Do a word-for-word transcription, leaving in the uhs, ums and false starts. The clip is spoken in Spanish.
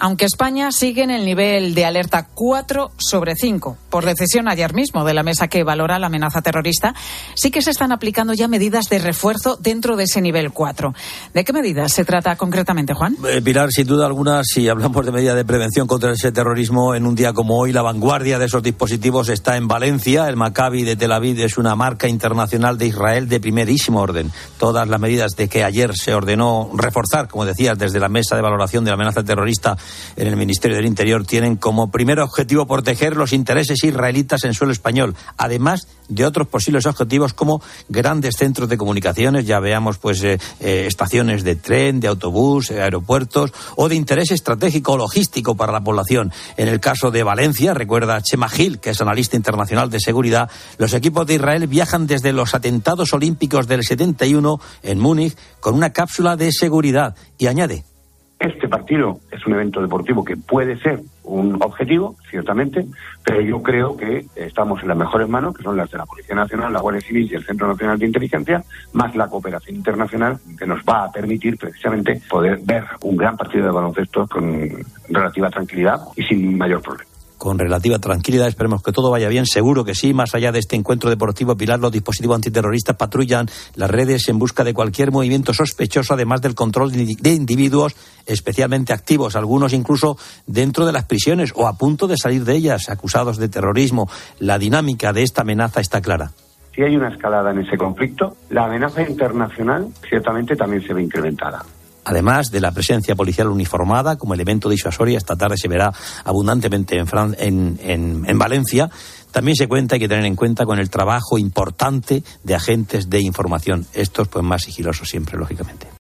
aunque España sigue en el nivel de alerta cuatro sobre cinco. Por decisión ayer mismo de la mesa que valora la amenaza terrorista, sí que se están aplicando ya medidas de refuerzo dentro de ese nivel cuatro. ¿De qué medidas se trata concretamente, Juan? Eh, Pilar, sin duda alguna, si hablamos de medidas de prevención contra ese terrorismo, en un día como hoy, la vanguardia de esos dispositivos está en Valencia. El Maccabi de Tel Aviv es una marca internacional de Israel de primerísimo orden. Todas las medidas de que ayer se ordenó reforzar, como decías, desde la mesa de valoración de la amenaza terrorista en el Ministerio del Interior, tienen como primer objetivo proteger los intereses israelitas en suelo español, además de otros posibles objetivos como grandes centros de comunicaciones, ya veamos pues eh, eh, estaciones de tren, de autobús, eh, aeropuertos, o de interés estratégico o logístico para la población. En el caso de Valencia, recuerda Chema Gil, que es analista internacional de seguridad, los equipos de Israel viajan desde los atentados olímpicos del setenta y uno en Múnich con una cápsula de seguridad, y añade: este partido es un evento deportivo que puede ser un objetivo, ciertamente, pero yo creo que estamos en las mejores manos, que son las de la Policía Nacional, la Guardia Civil y el Centro Nacional de Inteligencia, más la cooperación internacional, que nos va a permitir precisamente poder ver un gran partido de baloncesto con relativa tranquilidad y sin mayor problema. Con relativa tranquilidad, esperemos que todo vaya bien, seguro que sí. Más allá de este encuentro deportivo, Pilar, los dispositivos antiterroristas patrullan las redes en busca de cualquier movimiento sospechoso, además del control de individuos especialmente activos, algunos incluso dentro de las prisiones o a punto de salir de ellas, acusados de terrorismo. La dinámica de esta amenaza está clara. Si hay una escalada en ese conflicto, la amenaza internacional ciertamente también se ve incrementada. Además de la presencia policial uniformada como elemento disuasorio, esta tarde se verá abundantemente en, Fran- en, en, en Valencia. También se cuenta, hay que tener en cuenta, con el trabajo importante de agentes de información. Estos pues más sigilosos siempre, lógicamente.